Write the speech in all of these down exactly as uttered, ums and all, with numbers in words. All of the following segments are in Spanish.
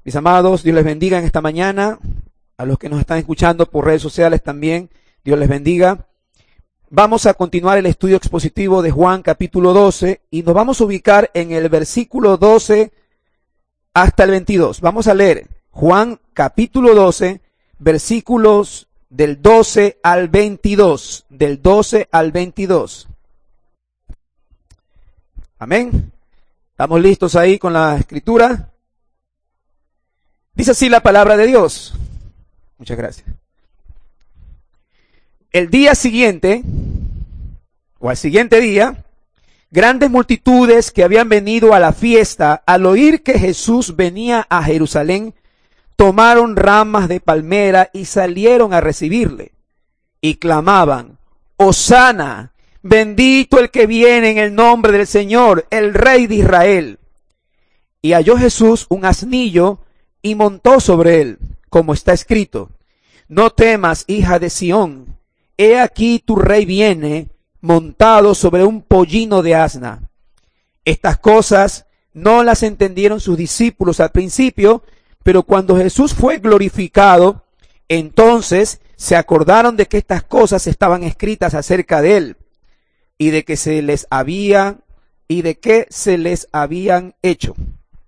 Mis amados, Dios les bendiga en esta mañana. A los que nos están escuchando por redes sociales también, Dios les bendiga. Vamos a continuar el estudio expositivo de Juan capítulo doce y nos vamos a ubicar en el versículo doce hasta el veintidós. Vamos a leer Juan capítulo doce, versículos del doce al veintidós. Del doce al veintidós. Amén. ¿Estamos listos ahí con la escritura? Dice así la palabra de Dios. Muchas gracias. El día siguiente, o al siguiente día, grandes multitudes que habían venido a la fiesta, al oír que Jesús venía a Jerusalén, tomaron ramas de palmera y salieron a recibirle. Y clamaban: Hosana, bendito el que viene en el nombre del Señor, el Rey de Israel. Y halló Jesús un asnillo y montó sobre él, como está escrito: No temas, hija de Sión, he aquí tu rey viene, montado sobre un pollino de asna. Estas cosas no las entendieron sus discípulos al principio, pero cuando Jesús fue glorificado, entonces se acordaron de que estas cosas estaban escritas acerca de él, y de que se les había, y de que se les habían hecho.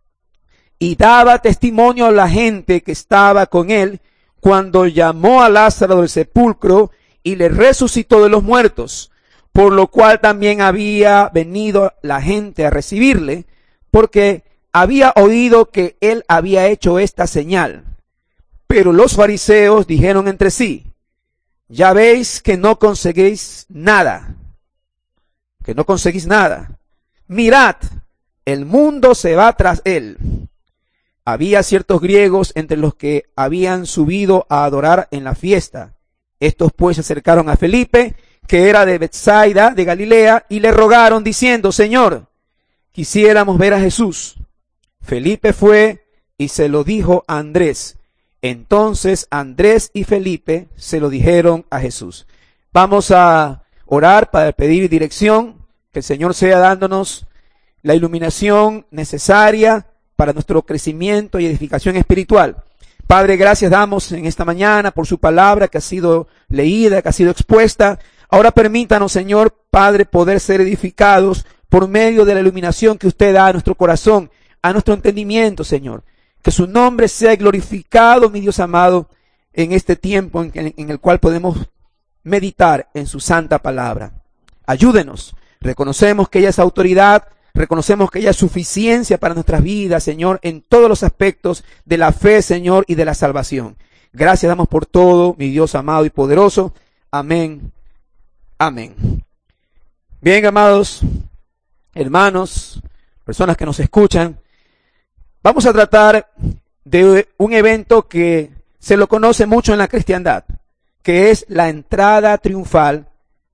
Y daba testimonio a la gente que estaba con él cuando llamó a Lázaro del sepulcro y le resucitó de los muertos, por lo cual también había venido la gente a recibirle, porque había oído que él había hecho esta señal. Pero los fariseos dijeron entre sí: Ya veis que no conseguís nada, que no conseguís nada. Mirad, el mundo se va tras él. Había ciertos griegos entre los que habían subido a adorar en la fiesta. Estos pues se acercaron a Felipe, que era de Betsaida, de Galilea, y le rogaron diciendo: Señor, quisiéramos ver a Jesús. Felipe fue y se lo dijo a Andrés. Entonces Andrés y Felipe se lo dijeron a Jesús. Vamos a orar para pedir dirección, que el Señor sea dándonos la iluminación necesaria para nuestro crecimiento y edificación espiritual. Padre, gracias damos en esta mañana por su palabra que ha sido leída, que ha sido expuesta. Ahora permítanos, Señor Padre, poder ser edificados por medio de la iluminación que usted da a nuestro corazón, a nuestro entendimiento, Señor. Que su nombre sea glorificado, mi Dios amado, en este tiempo en, en el cual podemos meditar en su santa palabra. Ayúdenos. Reconocemos que ella es autoridad. Reconocemos que ella es suficiencia para nuestras vidas, Señor, en todos los aspectos de la fe, Señor, y de la salvación. Gracias damos por todo, mi Dios amado y poderoso. Amén. Amén. Bien, amados hermanos, personas que nos escuchan, vamos a tratar de un evento que se lo conoce mucho en la cristiandad, que es la entrada triunfal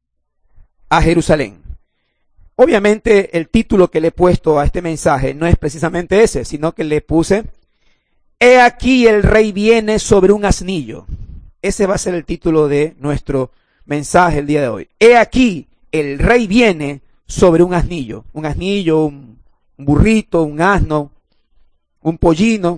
a Jerusalén. Obviamente el título que le he puesto a este mensaje no es precisamente ese, sino que le puse: He aquí el rey viene sobre un asnillo. Ese va a ser el título de nuestro mensaje el día de hoy. He aquí el rey viene sobre un asnillo. Un asnillo, un, un burrito, un asno, un pollino.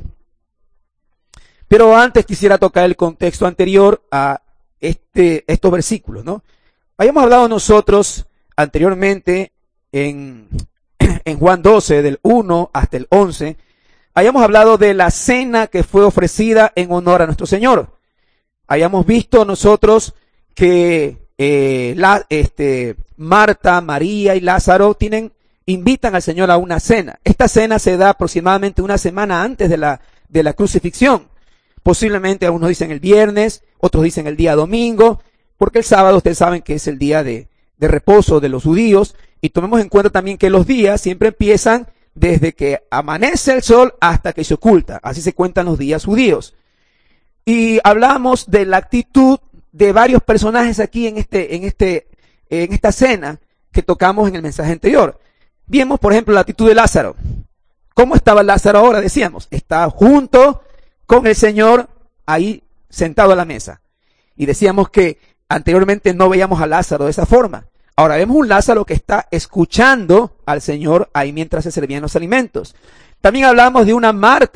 Pero antes quisiera tocar el contexto anterior a este, estos versículos, ¿no? Habíamos hablado nosotros anteriormente En, en Juan doce, del uno hasta el once, habíamos hablado de la cena que fue ofrecida en honor a nuestro Señor. Habíamos visto nosotros que eh, la, este, Marta, María y Lázaro tienen, invitan al Señor a una cena. Esta cena se da aproximadamente una semana antes de la, de la crucifixión. Posiblemente algunos dicen el viernes, otros dicen el día domingo, porque el sábado ustedes saben que es el día de, de reposo de los judíos. Y tomemos en cuenta también que los días siempre empiezan desde que amanece el sol hasta que se oculta. Así se cuentan los días judíos. Y hablamos de la actitud de varios personajes aquí en este, en este, en esta cena que tocamos en el mensaje anterior. Vimos, por ejemplo, la actitud de Lázaro. ¿Cómo estaba Lázaro ahora? Decíamos, está junto con el Señor ahí sentado a la mesa. Y decíamos que anteriormente no veíamos a Lázaro de esa forma. Ahora vemos un Lázaro que está escuchando al Señor ahí mientras se servían los alimentos. También hablamos de una Marta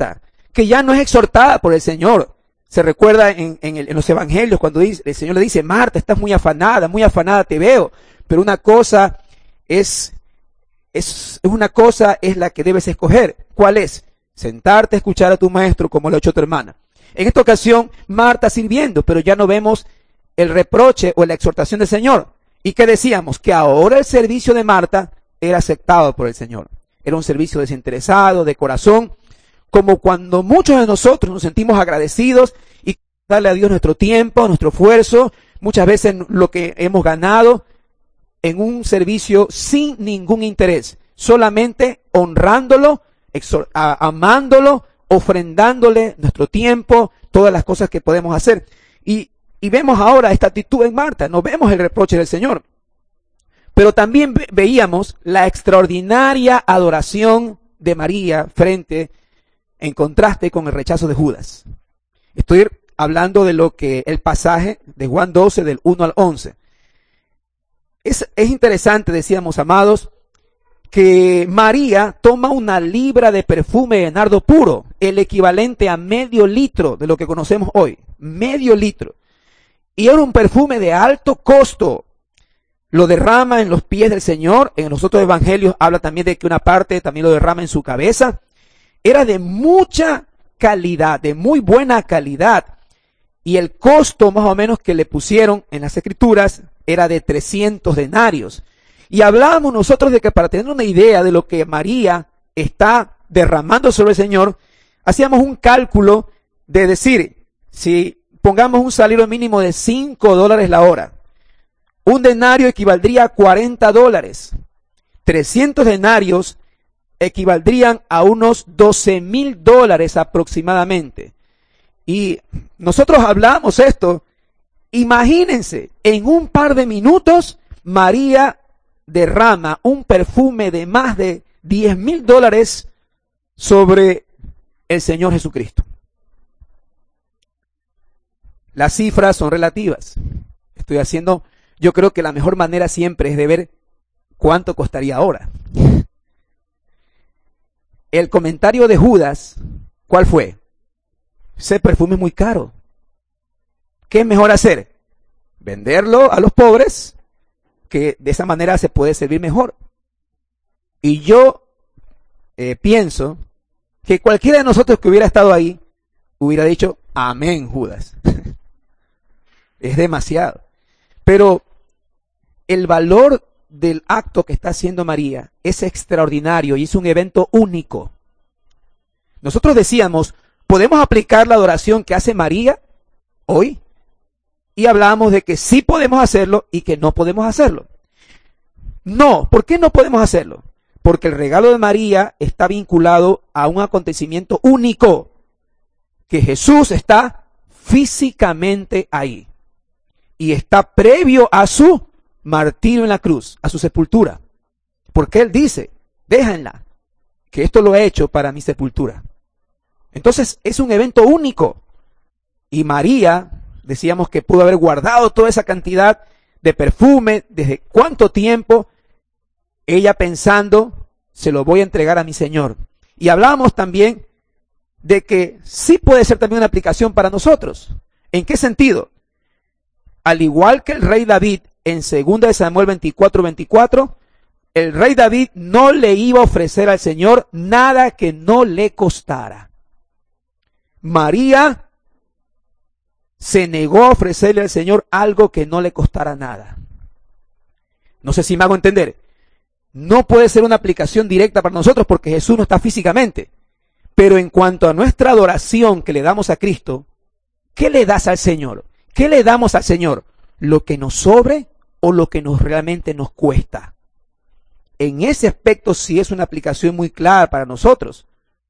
que ya no es exhortada por el Señor. Se recuerda en, en, el, en los evangelios cuando dice, el Señor le dice, Marta, estás muy afanada, muy afanada te veo, pero una cosa es, es, es una cosa es la que debes escoger. ¿Cuál es? Sentarte a escuchar a tu maestro como lo ha hecho tu hermana. En esta ocasión, Marta sirviendo, pero ya no vemos el reproche o la exhortación del Señor. ¿Y qué decíamos? Que ahora el servicio de Marta era aceptado por el Señor. Era un servicio desinteresado, de corazón, como cuando muchos de nosotros nos sentimos agradecidos y darle a Dios nuestro tiempo, nuestro esfuerzo, muchas veces lo que hemos ganado en un servicio sin ningún interés, solamente honrándolo, amándolo, ofrendándole nuestro tiempo, todas las cosas que podemos hacer. Y, y vemos ahora esta actitud en Marta, no vemos el reproche del Señor. Pero también ve, veíamos la extraordinaria adoración de María frente en contraste con el rechazo de Judas. Estoy hablando de lo que el pasaje de Juan doce del uno al once. Es, es interesante, decíamos, amados, que María toma una libra de perfume de nardo puro, el equivalente a medio litro de lo que conocemos hoy, medio litro. Y era un perfume de alto costo. Lo derrama en los pies del Señor. En los otros evangelios habla también de que una parte también lo derrama en su cabeza. Era de mucha calidad, de muy buena calidad. Y el costo más o menos que le pusieron en las escrituras era de trescientos denarios. Y hablábamos nosotros de que para tener una idea de lo que María está derramando sobre el Señor, hacíamos un cálculo de decir, si pongamos un salario mínimo de cinco dólares la hora, un denario equivaldría a cuarenta dólares. trescientos denarios equivaldrían a unos doce mil dólares aproximadamente. Y nosotros hablamos esto. Imagínense, en un par de minutos, María derrama un perfume de más de diez mil dólares sobre el Señor Jesucristo. Las cifras son relativas. Estoy haciendo, yo creo que la mejor manera siempre es de ver cuánto costaría ahora. El comentario de Judas, ¿cuál fue? Ese perfume es muy caro. ¿Qué es mejor hacer? Venderlo a los pobres, que de esa manera se puede servir mejor. Y yo eh, pienso que cualquiera de nosotros que hubiera estado ahí, hubiera dicho, amén, Judas. Es demasiado. Pero el valor del acto que está haciendo María es extraordinario y es un evento único. Nosotros decíamos, ¿podemos aplicar la adoración que hace María hoy? Y hablábamos de que sí podemos hacerlo y que no podemos hacerlo. No, ¿por qué no podemos hacerlo? Porque el regalo de María está vinculado a un acontecimiento único, que Jesús está físicamente ahí y está previo a su martirio en la cruz, a su sepultura. Porque Él dice, déjenla, que esto lo he hecho para mi sepultura. Entonces es un evento único. Y María, decíamos que pudo haber guardado toda esa cantidad de perfume, desde cuánto tiempo, ella pensando, se lo voy a entregar a mi Señor. Y hablábamos también de que sí puede ser también una aplicación para nosotros. ¿En qué sentido? Al igual que el rey David en segunda de Samuel veinticuatro veinticuatro, el rey David no le iba a ofrecer al Señor nada que no le costara. María se negó a ofrecerle al Señor algo que no le costara nada. No sé si me hago entender. No puede ser una aplicación directa para nosotros porque Jesús no está físicamente. Pero en cuanto a nuestra adoración que le damos a Cristo, ¿qué le das al Señor? ¿Qué le damos al Señor? ¿Lo que nos sobre o lo que nos realmente nos cuesta? En ese aspecto sí es una aplicación muy clara para nosotros.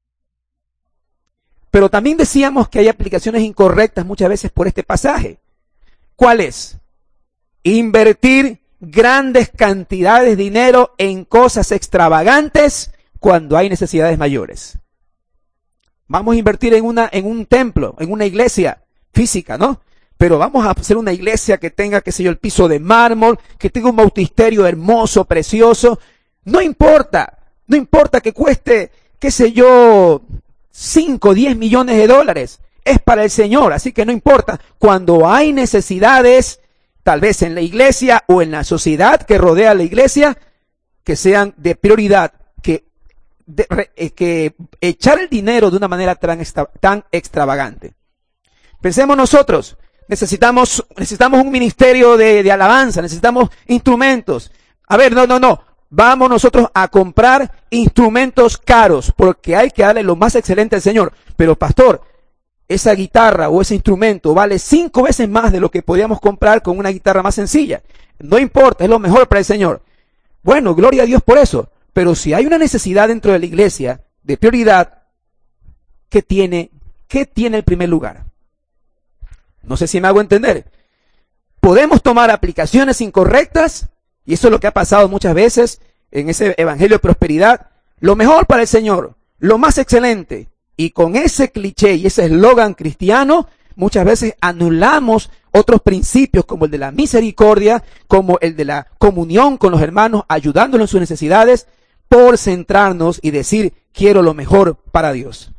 Pero también decíamos que hay aplicaciones incorrectas muchas veces por este pasaje. ¿Cuál es? Invertir grandes cantidades de dinero en cosas extravagantes cuando hay necesidades mayores. Vamos a invertir en una, en un templo, en una iglesia física, ¿no? Pero vamos a hacer una iglesia que tenga, qué sé yo, el piso de mármol, que tenga un bautisterio hermoso, precioso. No importa, no importa que cueste, qué sé yo, cinco, diez millones de dólares. Es para el Señor, así que no importa. Cuando hay necesidades, tal vez en la iglesia o en la sociedad que rodea la iglesia, que sean de prioridad, que, de, eh, que echar el dinero de una manera tan, extra, tan extravagante. Pensemos nosotros, necesitamos, necesitamos un ministerio de, de alabanza, necesitamos instrumentos. A ver, no, no, no. Vamos nosotros a comprar instrumentos caros, porque hay que darle lo más excelente al Señor. Pero pastor, esa guitarra o ese instrumento vale cinco veces más de lo que podíamos comprar con una guitarra más sencilla. No importa, es lo mejor para el Señor. Bueno, gloria a Dios por eso. Pero si hay una necesidad dentro de la iglesia de prioridad, ¿qué tiene, qué tiene el primer lugar? No sé si me hago entender. Podemos tomar aplicaciones incorrectas, y eso es lo que ha pasado muchas veces en ese evangelio de prosperidad. Lo mejor para el Señor, lo más excelente. Y con ese cliché y ese eslogan cristiano, muchas veces anulamos otros principios como el de la misericordia, como el de la comunión con los hermanos, ayudándolos en sus necesidades, por centrarnos y decir, quiero lo mejor para Dios.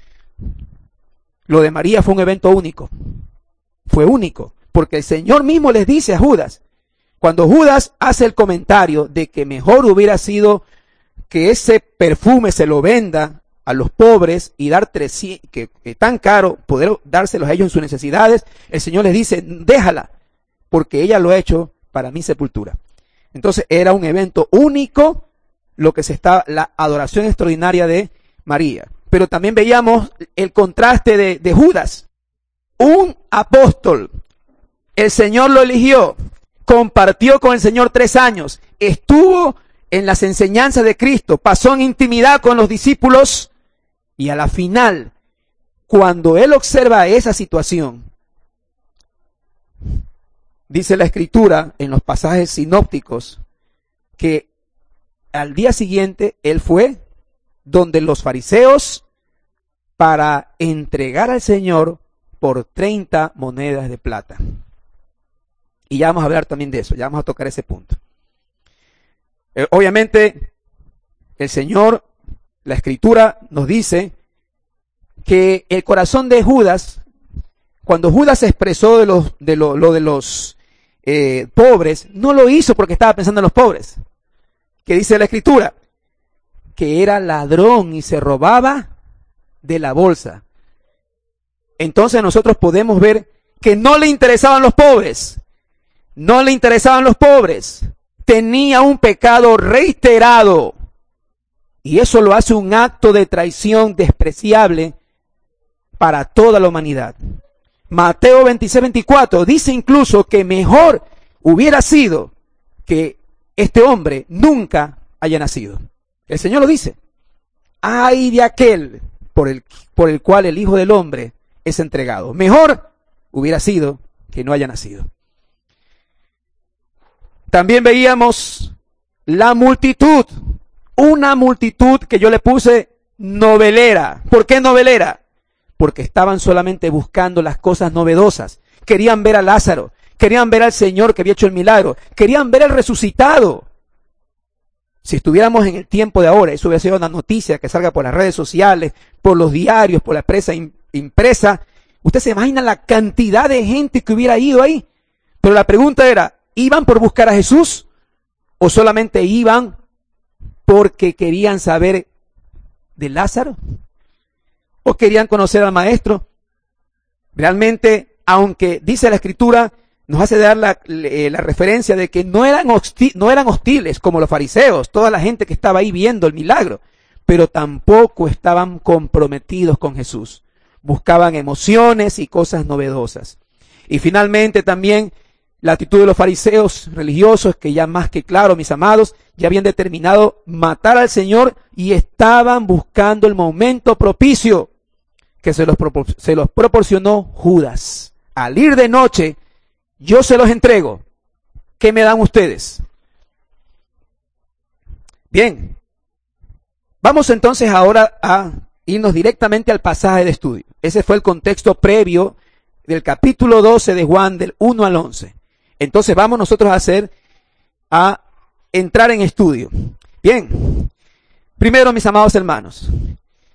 Lo de María fue un evento único. Fue único, porque el Señor mismo les dice a Judas, cuando Judas hace el comentario de que mejor hubiera sido que ese perfume se lo venda a los pobres y dar trescientos, que, que tan caro poder dárselos a ellos en sus necesidades, el Señor les dice, déjala, porque ella lo ha hecho para mi sepultura. Entonces era un evento único, lo que se está, la adoración extraordinaria de María. Pero también veíamos el contraste de, de Judas, un apóstol. El Señor lo eligió, compartió con el Señor tres años, estuvo en las enseñanzas de Cristo, pasó en intimidad con los discípulos, y a la final, cuando él observa esa situación, dice la Escritura en los pasajes sinópticos, que al día siguiente él fue donde los fariseos para entregar al Señor por treinta monedas de plata. Y ya vamos a hablar también de eso, ya vamos a tocar ese punto. Eh, obviamente, el Señor, la Escritura nos dice que el corazón de Judas, cuando Judas se expresó de los, de lo, lo de los eh, pobres, no lo hizo porque estaba pensando en los pobres. Que dice la Escritura, que era ladrón y se robaba de la bolsa. Entonces nosotros podemos ver que no le interesaban los pobres, no le interesaban los pobres, tenía un pecado reiterado, y eso lo hace un acto de traición despreciable para toda la humanidad. Mateo veintiséis, veinticuatro dice incluso que mejor hubiera sido que este hombre nunca haya nacido. El Señor lo dice. Ay de aquel por el, por el cual el Hijo del Hombre es entregado. Mejor hubiera sido que no haya nacido. También veíamos la multitud. Una multitud que yo le puse novelera. ¿Por qué novelera? Porque estaban solamente buscando las cosas novedosas. Querían ver a Lázaro. Querían ver al Señor que había hecho el milagro. Querían ver al resucitado. Si estuviéramos en el tiempo de ahora, eso hubiera sido una noticia que salga por las redes sociales, por los diarios, por la prensa impresa. Usted se imagina la cantidad de gente que hubiera ido ahí. Pero la pregunta era, ¿iban por buscar a Jesús? ¿O solamente iban porque querían saber de Lázaro? ¿O querían conocer al maestro? Realmente, aunque dice la Escritura, nos hace dar la, la referencia de que no eran, hostil, no eran hostiles como los fariseos, toda la gente que estaba ahí viendo el milagro, pero tampoco estaban comprometidos con Jesús. Buscaban emociones y cosas novedosas. Y finalmente también la actitud de los fariseos religiosos, que ya más que claro, mis amados, ya habían determinado matar al Señor y estaban buscando el momento propicio que se los, propor- se los proporcionó Judas. Al ir de noche, yo se los entrego. ¿Qué me dan ustedes? Bien. Vamos entonces ahora a irnos directamente al pasaje de estudio. Ese fue el contexto previo del capítulo doce de Juan, del uno al once. Entonces vamos nosotros a hacer, a entrar en estudio. Bien. Primero, mis amados hermanos,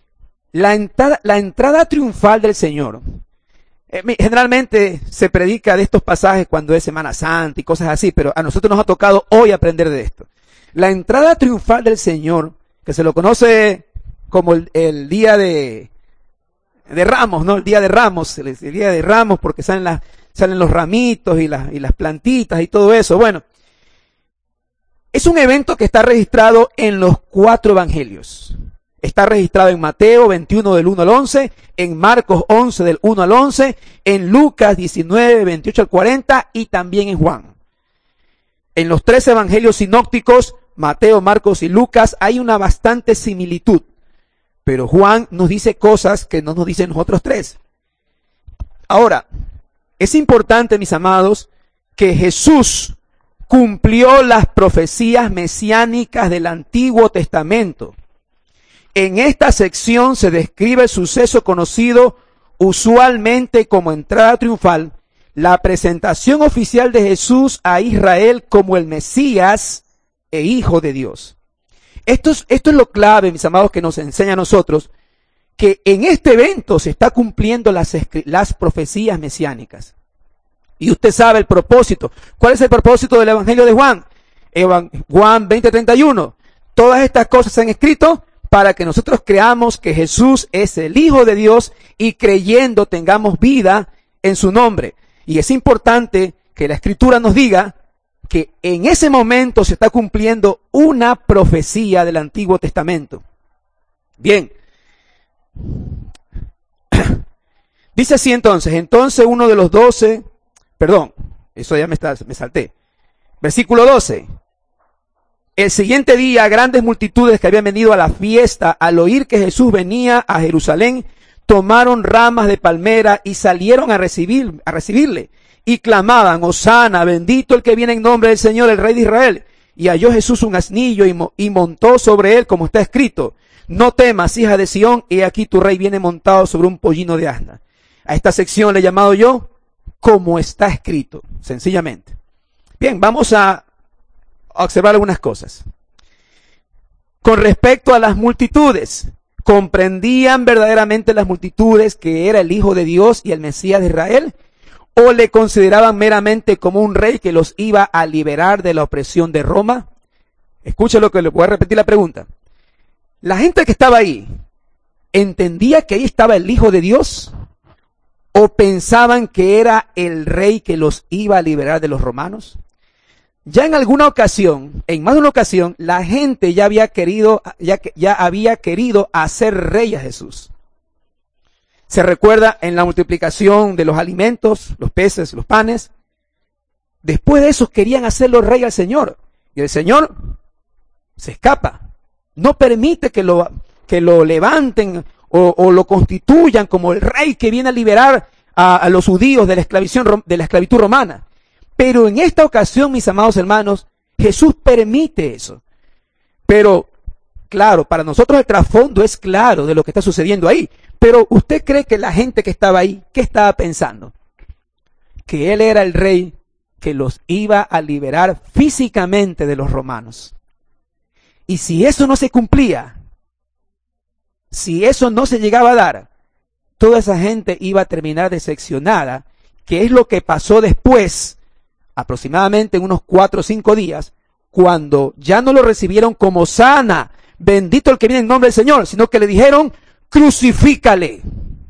La entrada, la entrada triunfal del Señor. Eh, generalmente se predica de estos pasajes cuando es Semana Santa y cosas así, pero a nosotros nos ha tocado hoy aprender de esto. La entrada triunfal del Señor, que se lo conoce como el, el día de, de Ramos, ¿no? El día de Ramos, el, el día de Ramos porque salen, las, salen los ramitos y, las, y las plantitas y todo eso. Bueno, es un evento que está registrado en los cuatro evangelios. Está registrado en Mateo veintiuno del uno al once, en Marcos once del uno al once, en Lucas diecinueve, veintiocho al cuarenta y también en Juan. En los tres evangelios sinópticos, Mateo, Marcos y Lucas, hay una bastante similitud. Pero Juan nos dice cosas que no nos dicen los otros tres. Ahora, es importante, mis amados, que Jesús cumplió las profecías mesiánicas del Antiguo Testamento. En esta sección se describe el suceso conocido usualmente como entrada triunfal, la presentación oficial de Jesús a Israel como el Mesías e Hijo de Dios. Esto es, esto es lo clave, mis amados, que nos enseña a nosotros, que en este evento se está cumpliendo las, las profecías mesiánicas. Y usted sabe el propósito. ¿Cuál es el propósito del Evangelio de Juan? Evan, Juan veinte treinta y uno. Todas estas cosas se han escrito para que nosotros creamos que Jesús es el Hijo de Dios y creyendo tengamos vida en su nombre. Y es importante que la Escritura nos diga que en ese momento se está cumpliendo una profecía del Antiguo Testamento. Bien. Dice así entonces, entonces uno de los doce, perdón, eso ya me, está, me salté. Versículo doce. El siguiente día, grandes multitudes que habían venido a la fiesta, al oír que Jesús venía a Jerusalén, tomaron ramas de palmera y salieron a recibir, a recibirle. Y clamaban, Hosana, bendito el que viene en nombre del Señor, el Rey de Israel. Y halló Jesús un asnillo y, mo, y montó sobre él, como está escrito, no temas, hija de Sión, he aquí tu rey viene montado sobre un pollino de asna. A esta sección le he llamado yo, como está escrito, sencillamente. Bien, vamos a observar algunas cosas. Con respecto a las multitudes, ¿comprendían verdaderamente las multitudes que era el Hijo de Dios y el Mesías de Israel? ¿O le consideraban meramente como un rey que los iba a liberar de la opresión de Roma? Escuche lo que le voy a repetir la pregunta. La gente que estaba ahí, ¿entendía que ahí estaba el Hijo de Dios? ¿O pensaban que era el rey que los iba a liberar de los romanos? Ya en alguna ocasión, en más de una ocasión, la gente ya había querido, ya, ya había querido hacer rey a Jesús. Se recuerda en la multiplicación de los alimentos, los peces, los panes. Después de eso querían hacerlo rey al Señor. Y el Señor se escapa. No permite que lo, que lo levanten o, o lo constituyan como el rey que viene a liberar a, a los judíos de la esclavitud, de la esclavitud romana. Pero en esta ocasión, mis amados hermanos, Jesús permite eso. Pero, claro, para nosotros el trasfondo es claro de lo que está sucediendo ahí. Pero ¿usted cree que la gente que estaba ahí, qué estaba pensando? Que él era el rey que los iba a liberar físicamente de los romanos. Y si eso no se cumplía, si eso no se llegaba a dar, toda esa gente iba a terminar decepcionada, que es lo que pasó después, aproximadamente en unos cuatro o cinco días, cuando ya no lo recibieron como sana, bendito el que viene en nombre del Señor, sino que le dijeron, crucifícale,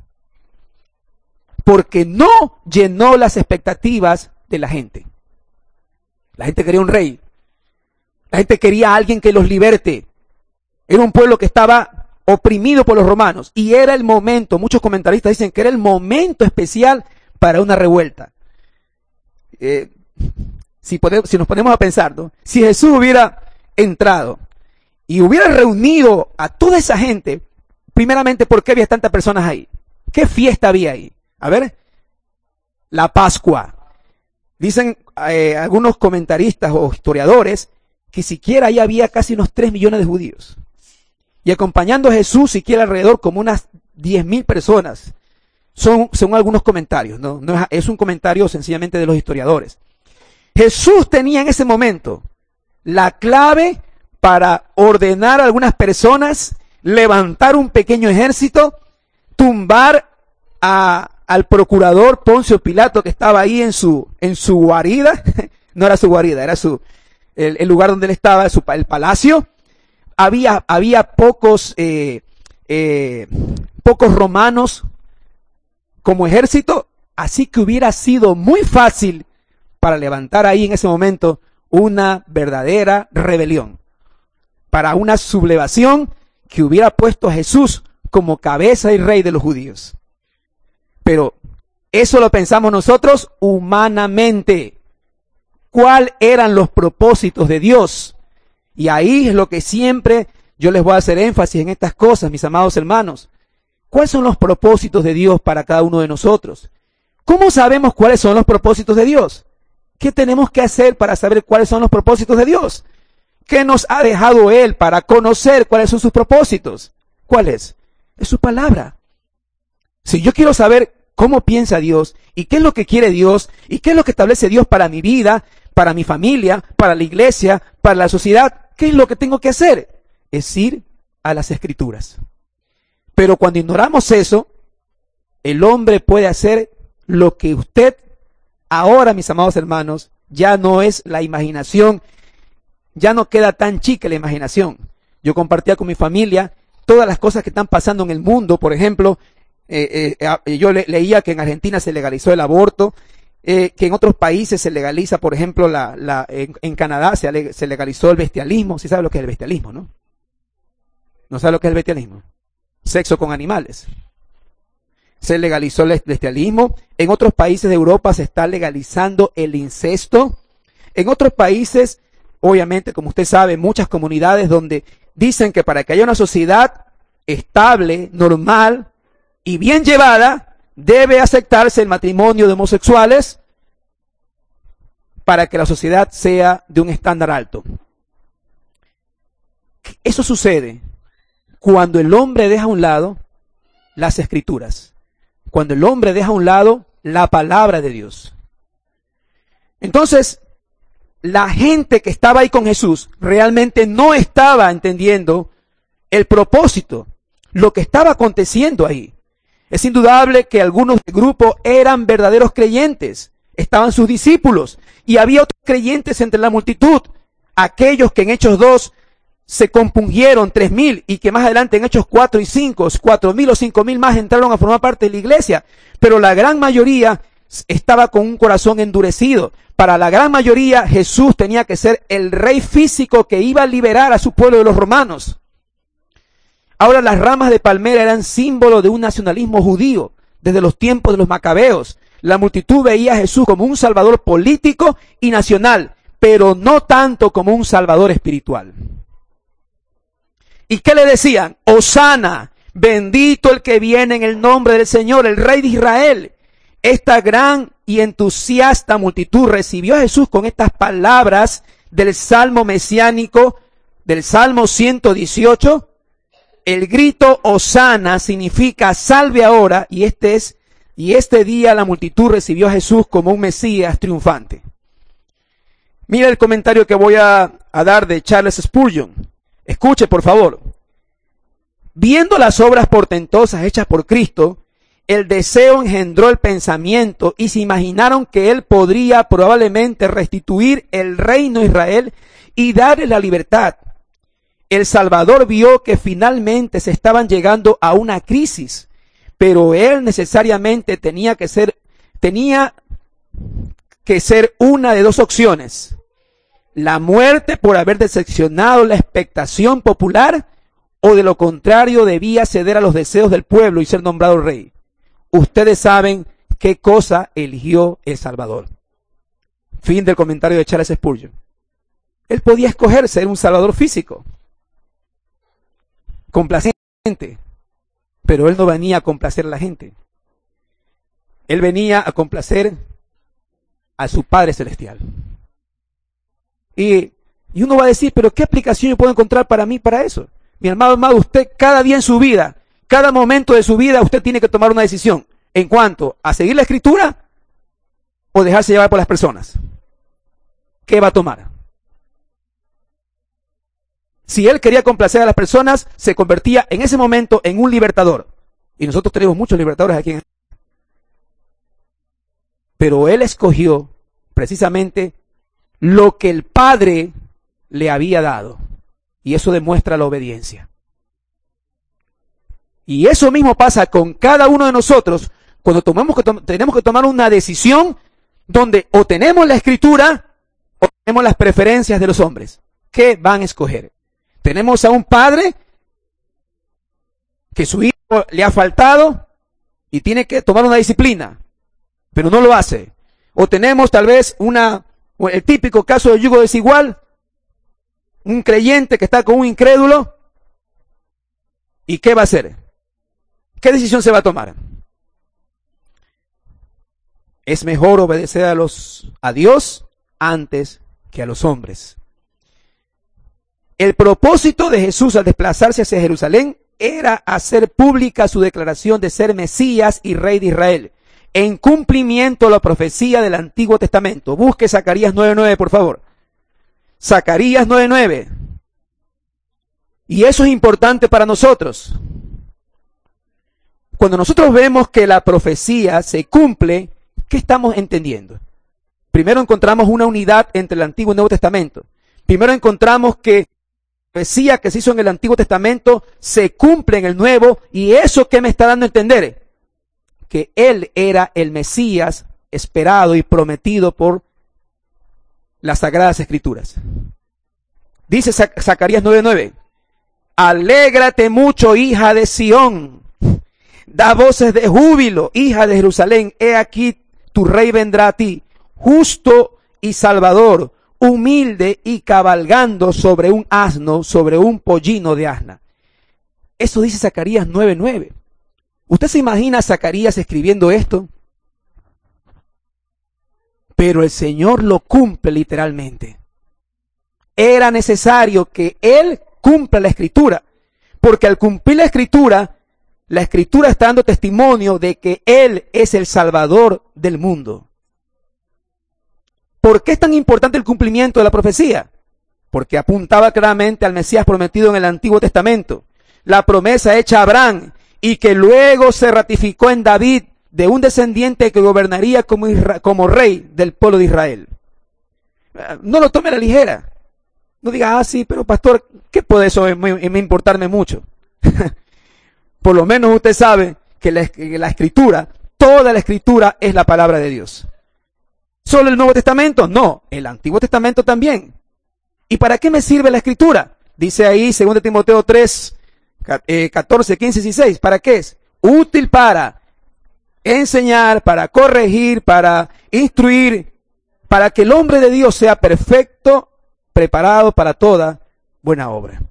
porque no llenó las expectativas de la gente. La gente quería un rey, la gente quería a alguien que los liberte. Era un pueblo que estaba oprimido por los romanos y era el momento, muchos comentaristas dicen que era el momento especial para una revuelta. Eh, si, podemos, si nos ponemos a pensar, ¿no? Si Jesús hubiera entrado y hubiera reunido a toda esa gente, primeramente, ¿por qué había tantas personas ahí? ¿Qué fiesta había ahí? A ver, la Pascua. Dicen eh, algunos comentaristas o historiadores que siquiera ahí había casi unos tres millones de judíos. Y acompañando a Jesús siquiera alrededor como unas diez mil personas. Son, son algunos comentarios, ¿no? No es, es un comentario sencillamente de los historiadores. Jesús tenía en ese momento la clave para ordenar a algunas personas levantar un pequeño ejército, tumbar a, al procurador Poncio Pilato que estaba ahí en su, en su guarida, no era su guarida, era su, el, el lugar donde él estaba, su, el palacio. Había, había pocos, eh, eh, pocos romanos como ejército, así que hubiera sido muy fácil para levantar ahí en ese momento una verdadera rebelión, para una sublevación que hubiera puesto a Jesús como cabeza y rey de los judíos. Pero eso lo pensamos nosotros humanamente. ¿Cuáles eran los propósitos de Dios? Y ahí es lo que siempre yo les voy a hacer énfasis en estas cosas, mis amados hermanos. ¿Cuáles son los propósitos de Dios para cada uno de nosotros? ¿Cómo sabemos cuáles son los propósitos de Dios? ¿Qué tenemos que hacer para saber cuáles son los propósitos de Dios? ¿Qué nos ha dejado Él para conocer cuáles son sus propósitos? ¿Cuál es? Es su palabra. Si yo quiero saber cómo piensa Dios y qué es lo que quiere Dios y qué es lo que establece Dios para mi vida, para mi familia, para la iglesia, para la sociedad, ¿qué es lo que tengo que hacer? Es ir a las Escrituras. Pero cuando ignoramos eso, el hombre puede hacer lo que usted, ahora, mis amados hermanos, ya no es la imaginación, ya no queda tan chica la imaginación. Yo compartía con mi familia todas las cosas que están pasando en el mundo. Por ejemplo, eh, eh, yo le, leía que en Argentina se legalizó el aborto, eh, que en otros países se legaliza, por ejemplo, la, la, en, en Canadá se, se legalizó el bestialismo. ¿Sí sabe lo que es el bestialismo, no? ¿No sabe lo que es el bestialismo? Sexo con animales. Se legalizó el bestialismo. En otros países de Europa se está legalizando el incesto. En otros países, obviamente, como usted sabe, muchas comunidades donde dicen que para que haya una sociedad estable, normal y bien llevada, debe aceptarse el matrimonio de homosexuales para que la sociedad sea de un estándar alto. Eso sucede cuando el hombre deja a un lado las Escrituras, cuando el hombre deja a un lado la palabra de Dios. Entonces, la gente que estaba ahí con Jesús realmente no estaba entendiendo el propósito, lo que estaba aconteciendo ahí. Es indudable que algunos del grupo eran verdaderos creyentes, estaban sus discípulos, y había otros creyentes entre la multitud, aquellos que en Hechos dos se compungieron tres mil y que más adelante en Hechos cuatro y cinco, cuatro mil o cinco mil más entraron a formar parte de la iglesia, pero la gran mayoría estaba con un corazón endurecido. Para la gran mayoría Jesús tenía que ser el rey físico que iba a liberar a su pueblo de los romanos. Ahora las ramas de palmera eran símbolo de un nacionalismo judío desde los tiempos de los macabeos. La multitud veía a Jesús como un salvador político y nacional, pero no tanto como un salvador espiritual. ¿Y qué le decían? Hosana, bendito el que viene en el nombre del Señor, el Rey de Israel. Esta gran y entusiasta multitud recibió a Jesús con estas palabras del Salmo mesiánico, del Salmo ciento dieciocho. El grito Hosana significa salve ahora, y este es, y este día la multitud recibió a Jesús como un Mesías triunfante. Mira el comentario que voy a, a dar de Charles Spurgeon. Escuche, por favor. Viendo las obras portentosas hechas por Cristo, el deseo engendró el pensamiento y se imaginaron que él podría probablemente restituir el reino a Israel y darle la libertad. El Salvador vio que finalmente se estaban llegando a una crisis, pero él necesariamente tenía que ser, tenía que ser una de dos opciones: la muerte por haber decepcionado la expectación popular, o de lo contrario debía ceder a los deseos del pueblo y ser nombrado rey. Ustedes saben qué cosa eligió el Salvador. Fin del comentario de Charles Spurgeon. Él podía escoger ser un salvador físico, complaciente, pero él no venía a complacer a la gente. Él venía a complacer a su Padre Celestial. Y, y uno va a decir, pero ¿qué aplicación yo puedo encontrar para mí para eso? Mi amado, amado, usted cada día en su vida, cada momento de su vida, usted tiene que tomar una decisión en cuanto a seguir la Escritura o dejarse llevar por las personas. ¿Qué va a tomar? Si él quería complacer a las personas, se convertía en ese momento en un libertador. Y nosotros tenemos muchos libertadores aquí en... Pero él escogió precisamente lo que el Padre le había dado. Y eso demuestra la obediencia. Y eso mismo pasa con cada uno de nosotros cuando tomamos que to- tenemos que tomar una decisión donde o tenemos la Escritura o tenemos las preferencias de los hombres. ¿Qué van a escoger? Tenemos a un padre que su hijo le ha faltado y tiene que tomar una disciplina, pero no lo hace. O tenemos tal vez una, el típico caso de yugo desigual, un creyente que está con un incrédulo, ¿y qué va a hacer? ¿Qué decisión se va a tomar? Es mejor obedecer a los, a Dios antes que a los hombres. El propósito de Jesús al desplazarse hacia Jerusalén era hacer pública su declaración de ser Mesías y Rey de Israel, en cumplimiento a la profecía del Antiguo Testamento. Busque Zacarías nueve nueve, por favor. Zacarías nueve nueve. Y eso es importante para nosotros. Cuando nosotros vemos que la profecía se cumple, ¿qué estamos entendiendo? Primero encontramos una unidad entre el Antiguo y el Nuevo Testamento. Primero encontramos que la profecía que se hizo en el Antiguo Testamento se cumple en el Nuevo, y eso que me está dando a entender, que Él era el Mesías esperado y prometido por las Sagradas Escrituras. Dice Zacarías nueve nueve, alégrate mucho, hija de Sión, da voces de júbilo, hija de Jerusalén, he aquí tu rey vendrá a ti, justo y salvador, humilde y cabalgando sobre un asno, sobre un pollino de asna. Eso dice Zacarías nueve nueve. ¿Usted se imagina a Zacarías escribiendo esto? Pero el Señor lo cumple literalmente. Era necesario que Él cumpla la Escritura, porque al cumplir la Escritura, la Escritura está dando testimonio de que Él es el Salvador del mundo. ¿Por qué es tan importante el cumplimiento de la profecía? Porque apuntaba claramente al Mesías prometido en el Antiguo Testamento. La promesa hecha a Abraham y que luego se ratificó en David, de un descendiente que gobernaría como, como rey del pueblo de Israel. No lo tome a la ligera. No diga, ah, sí, pero pastor, ¿qué puede eso me, me importarme mucho? Por lo menos usted sabe que la, que la Escritura, toda la Escritura es la palabra de Dios. ¿Solo el Nuevo Testamento? No, el Antiguo Testamento también. ¿Y para qué me sirve la Escritura? Dice ahí, segundo Timoteo tres, catorce, quince y dieciséis. ¿Para qué es? Útil para enseñar, para corregir, para instruir, para que el hombre de Dios sea perfecto, preparado para toda buena obra.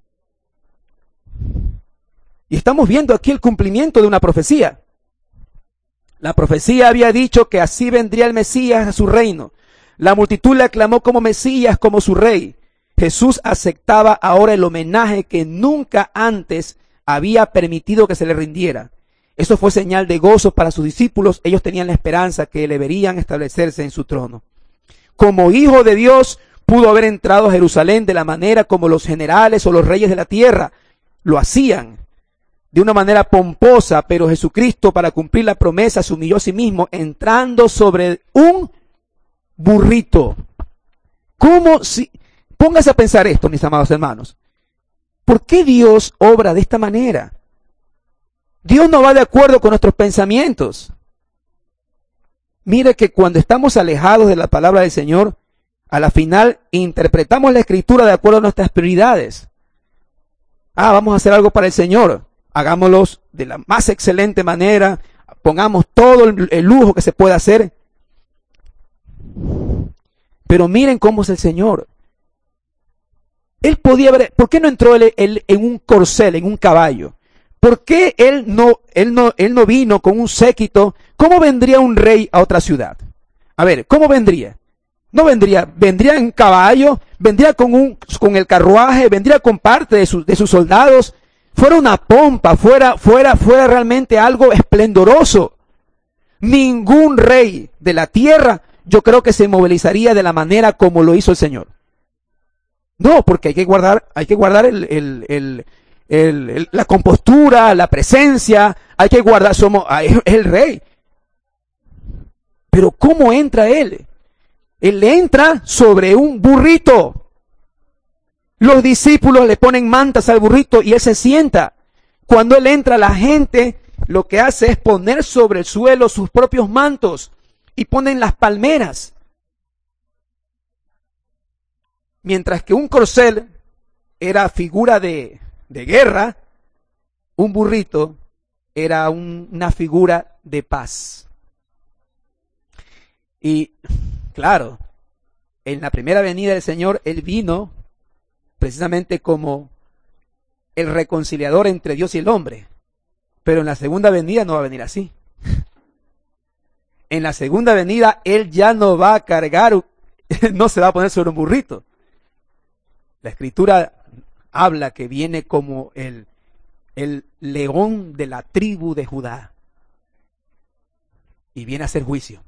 Y estamos viendo aquí el cumplimiento de una profecía. La profecía había dicho que así vendría el Mesías a su reino. La multitud le aclamó como Mesías, como su rey. Jesús aceptaba ahora el homenaje que nunca antes había permitido que se le rindiera. Eso fue señal de gozo para sus discípulos. Ellos tenían la esperanza que le verían establecerse en su trono. Como hijo de Dios, pudo haber entrado a Jerusalén de la manera como los generales o los reyes de la tierra lo hacían, de una manera pomposa, pero Jesucristo, para cumplir la promesa, se humilló a sí mismo, entrando sobre un burrito. ¿Cómo si? Póngase a pensar esto, mis amados hermanos. ¿Por qué Dios obra de esta manera? Dios no va de acuerdo con nuestros pensamientos. Mire que cuando estamos alejados de la palabra del Señor, a la final interpretamos la Escritura de acuerdo a nuestras prioridades. Ah, vamos a hacer algo para el Señor. Hagámoslos de la más excelente manera. Pongamos todo el, el lujo que se pueda hacer. Pero miren cómo es el Señor. Él podía haber, ¿por qué no entró él, él en un corcel, en un caballo? ¿Por qué él no, él no, él no vino con un séquito? ¿Cómo vendría un rey a otra ciudad? A ver, ¿cómo vendría? No vendría, vendría en caballo, vendría con un, con el carruaje, vendría con parte de, su, de sus soldados. Fuera una pompa, fuera, fuera, fuera realmente algo esplendoroso. Ningún rey de la tierra, yo creo que se movilizaría de la manera como lo hizo el Señor. No, porque hay que guardar, hay que guardar el, el, el, el, el, la compostura, la presencia, hay que guardar, somos, es el rey. Pero ¿cómo entra él? Él entra sobre un burrito. Los discípulos le ponen mantas al burrito y él se sienta. Cuando él entra, la gente lo que hace es poner sobre el suelo sus propios mantos y ponen las palmeras. Mientras que un corcel era figura de, de guerra, un burrito era un, una figura de paz. Y claro, en la primera venida del Señor, Él vino precisamente como el reconciliador entre Dios y el hombre. Pero en la segunda venida no va a venir así. En la segunda venida, Él ya no va a cargar, no se va a poner sobre un burrito. La Escritura habla que viene como el, el león de la tribu de Judá. Y viene a hacer juicio.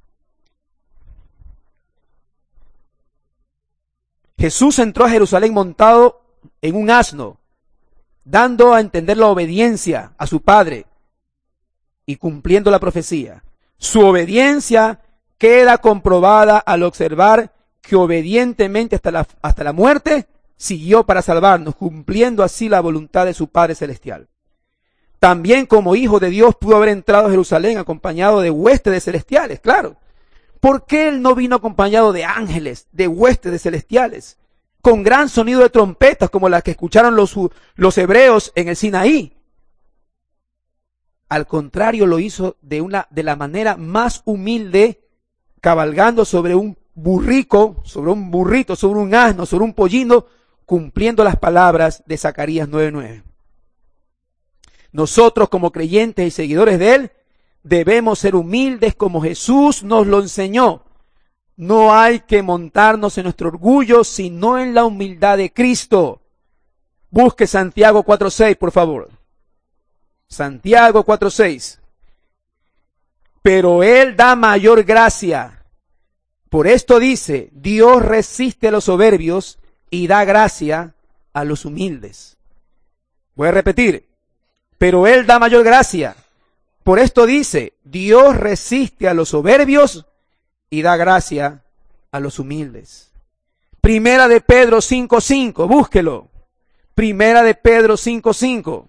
Jesús entró a Jerusalén montado en un asno, dando a entender la obediencia a su Padre y cumpliendo la profecía. Su obediencia queda comprobada al observar que obedientemente hasta la, hasta la muerte siguió para salvarnos, cumpliendo así la voluntad de su Padre Celestial. También como hijo de Dios pudo haber entrado a Jerusalén acompañado de huestes celestiales, claro. ¿Por qué él no vino acompañado de ángeles, de huestes celestiales, con gran sonido de trompetas como las que escucharon los, los hebreos en el Sinaí? Al contrario, lo hizo de, una, de la manera más humilde, cabalgando sobre un burrico, sobre un burrito, sobre un asno, sobre un pollino, cumpliendo las palabras de Zacarías nueve nueve. Nosotros como creyentes y seguidores de Él, debemos ser humildes como Jesús nos lo enseñó. No hay que montarnos en nuestro orgullo, sino en la humildad de Cristo. Busque Santiago cuatro seis, por favor. Santiago cuatro seis. Pero Él da mayor gracia. Por esto dice, Dios resiste a los soberbios y da gracia a los humildes. Voy a repetir. Pero Él da mayor gracia. Por esto dice, Dios resiste a los soberbios y da gracia a los humildes. Primera de Pedro cinco cinco, búsquelo. Primera de Pedro cinco cinco.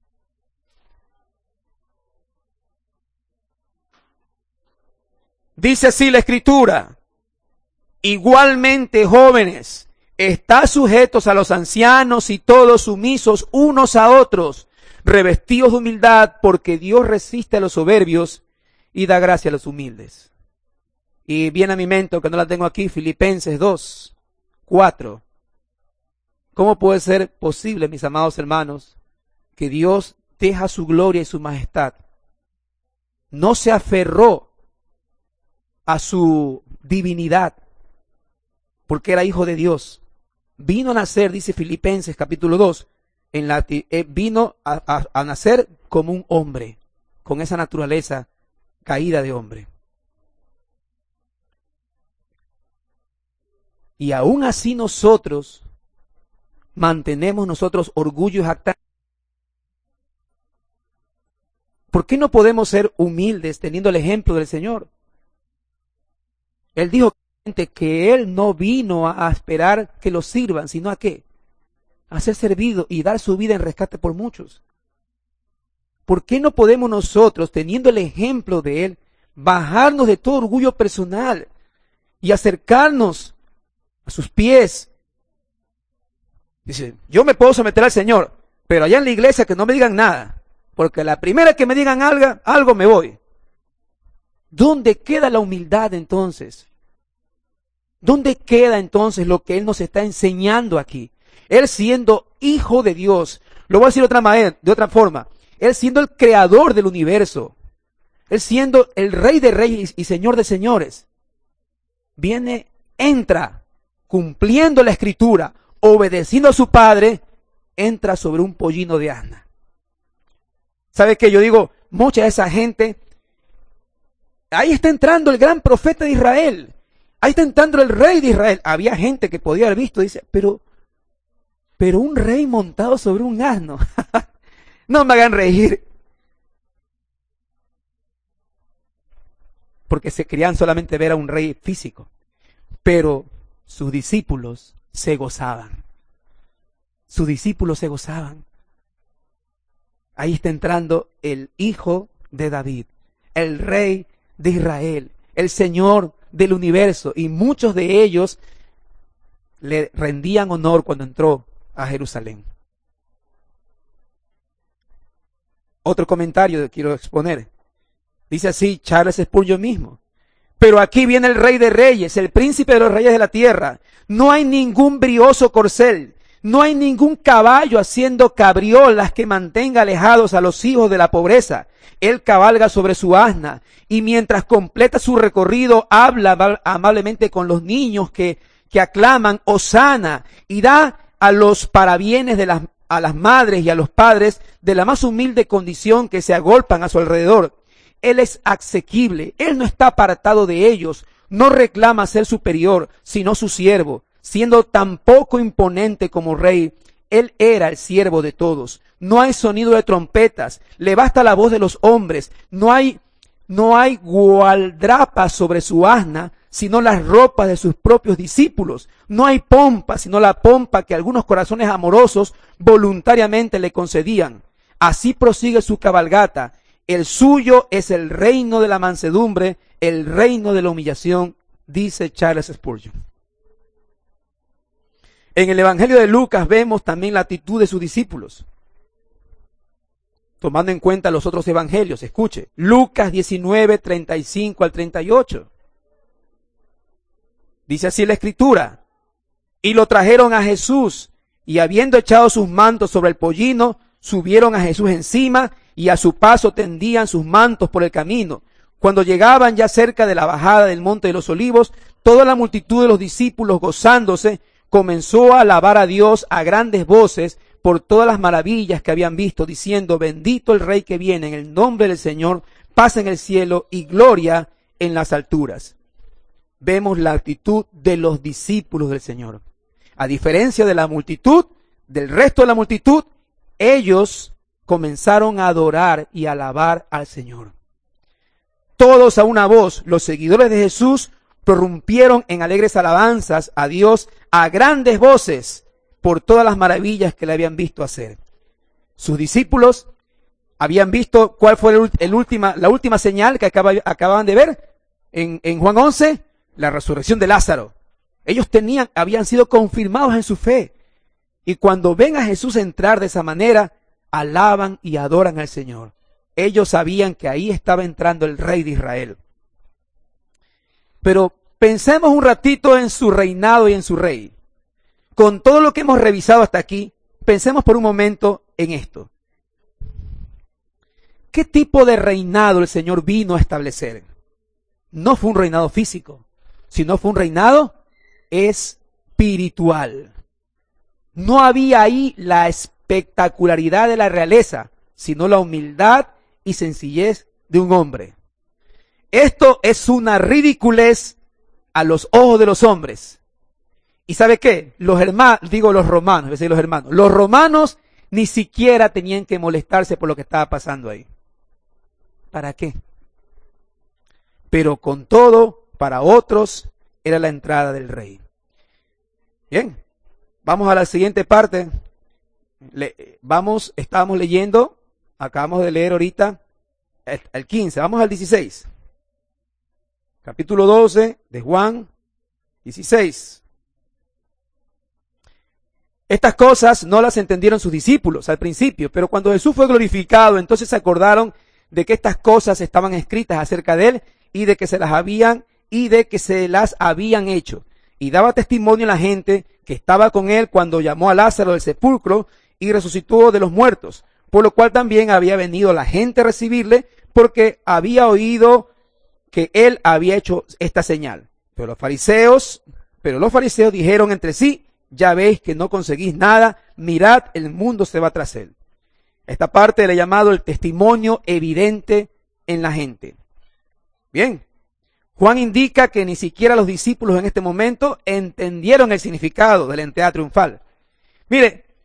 Dice así la Escritura, igualmente jóvenes, estad sujetos a los ancianos y todos sumisos unos a otros, revestidos de humildad, porque Dios resiste a los soberbios y da gracia a los humildes. Y viene a mi mente, que no la tengo aquí, Filipenses dos, cuatro. ¿Cómo puede ser posible, mis amados hermanos, que Dios deja su gloria y su majestad? No se aferró a su divinidad, porque era hijo de Dios. Vino a nacer, dice Filipenses capítulo dos, en la, eh, vino a, a, a nacer como un hombre, con esa naturaleza caída de hombre. Y aún así nosotros mantenemos nosotros orgullo y jactancia. ¿Por qué no podemos ser humildes teniendo el ejemplo del Señor? Él dijo que Él no vino a esperar que lo sirvan, sino a qué? A ser servido y dar su vida en rescate por muchos. ¿Por qué no podemos nosotros, teniendo el ejemplo de Él, bajarnos de todo orgullo personal y acercarnos a sus pies? Dice, yo me puedo someter al Señor, pero allá en la iglesia que no me digan nada, porque la primera que me digan algo, algo me voy. ¿Dónde queda la humildad entonces? ¿Dónde queda entonces lo que Él nos está enseñando aquí? Él siendo hijo de Dios, lo voy a decir de otra manera, de otra forma, Él siendo el creador del universo, Él siendo el rey de reyes y señor de señores, viene, entra, cumpliendo la escritura, obedeciendo a su padre, entra sobre un pollino de asna. ¿Sabe qué? Yo digo, mucha de esa gente, ahí está entrando el gran profeta de Israel, ahí está entrando el rey de Israel. Había gente que podía haber visto, dice, pero pero un rey montado sobre un asno. No me hagan reír. Porque se querían solamente ver a un rey físico. Pero sus discípulos se gozaban. Sus discípulos se gozaban. Ahí está entrando el hijo de David, el rey de Israel, el Señor del universo. Y muchos de ellos le rendían honor cuando entró a Jerusalén. Otro comentario que quiero exponer. Dice así Charles Spurgeon mismo: pero aquí viene el rey de reyes, el príncipe de los reyes de la tierra. No hay ningún brioso corcel, no hay ningún caballo haciendo cabriolas que mantenga alejados a los hijos de la pobreza. Él cabalga sobre su asna y mientras completa su recorrido habla amablemente con los niños que, que aclaman Hosana y da a los parabienes de las, a las madres y a los padres de la más humilde condición que se agolpan a su alrededor. Él es asequible, él no está apartado de ellos, no reclama ser superior, sino su siervo. Siendo tan poco imponente como rey, él era el siervo de todos. No hay sonido de trompetas, le basta la voz de los hombres, no hay, no hay gualdrapas sobre su asna, sino las ropas de sus propios discípulos. No hay pompa, sino la pompa que algunos corazones amorosos voluntariamente le concedían. Así prosigue su cabalgata. El suyo es el reino de la mansedumbre, el reino de la humillación, dice Charles Spurgeon. En el Evangelio de Lucas vemos también la actitud de sus discípulos, tomando en cuenta los otros evangelios. Escuche, Lucas diecinueve, treinta y cinco al treinta y ocho. Dice así la Escritura: y lo trajeron a Jesús, y habiendo echado sus mantos sobre el pollino, subieron a Jesús encima, y a su paso tendían sus mantos por el camino. Cuando llegaban ya cerca de la bajada del monte de los olivos, toda la multitud de los discípulos, gozándose, comenzó a alabar a Dios a grandes voces por todas las maravillas que habían visto, diciendo: bendito el Rey que viene en el nombre del Señor, paz en el cielo y gloria en las alturas. Vemos la actitud de los discípulos del Señor. A diferencia de la multitud, del resto de la multitud, ellos comenzaron a adorar y a alabar al Señor. Todos a una voz, los seguidores de Jesús prorrumpieron en alegres alabanzas a Dios a grandes voces por todas las maravillas que le habían visto hacer. Sus discípulos habían visto cuál fue el, el última, la última señal que acaba, acababan de ver en, en Juan once, la resurrección de Lázaro. Ellos tenían, habían sido confirmados en su fe. Y cuando ven a Jesús entrar de esa manera, alaban y adoran al Señor. Ellos sabían que ahí estaba entrando el Rey de Israel. Pero pensemos un ratito en su reinado y en su rey. Con todo lo que hemos revisado hasta aquí, pensemos por un momento en esto. ¿Qué tipo de reinado el Señor vino a establecer? No fue un reinado físico, sino fue un reinado espiritual. No había ahí la espectacularidad de la realeza, sino la humildad y sencillez de un hombre. Esto es una ridiculez a los ojos de los hombres. ¿Y sabe qué? Los hermanos, digo los romanos, voy a decir los hermanos, los romanos ni siquiera tenían que molestarse por lo que estaba pasando ahí. ¿Para qué? Pero con todo, para otros, era la entrada del rey. Bien, vamos a la siguiente parte. Le, vamos, estábamos leyendo, acabamos de leer ahorita el, el quince, vamos al dieciséis. Capítulo doce de Juan, dieciséis. Estas cosas no las entendieron sus discípulos al principio, pero cuando Jesús fue glorificado, entonces se acordaron de que estas cosas estaban escritas acerca de él y de que se las habían y de que se las habían hecho. Y daba testimonio a la gente que estaba con él cuando llamó a Lázaro del sepulcro y resucitó de los muertos, por lo cual también había venido la gente a recibirle porque había oído que él había hecho esta señal. Pero los fariseos, pero los fariseos dijeron entre sí: ya veis que no conseguís nada, mirad, el mundo se va tras él. Esta parte le he llamado el testimonio evidente en la gente. Bien, Juan indica que ni siquiera los discípulos en este momento entendieron el significado de la entrada triunfal. Mire,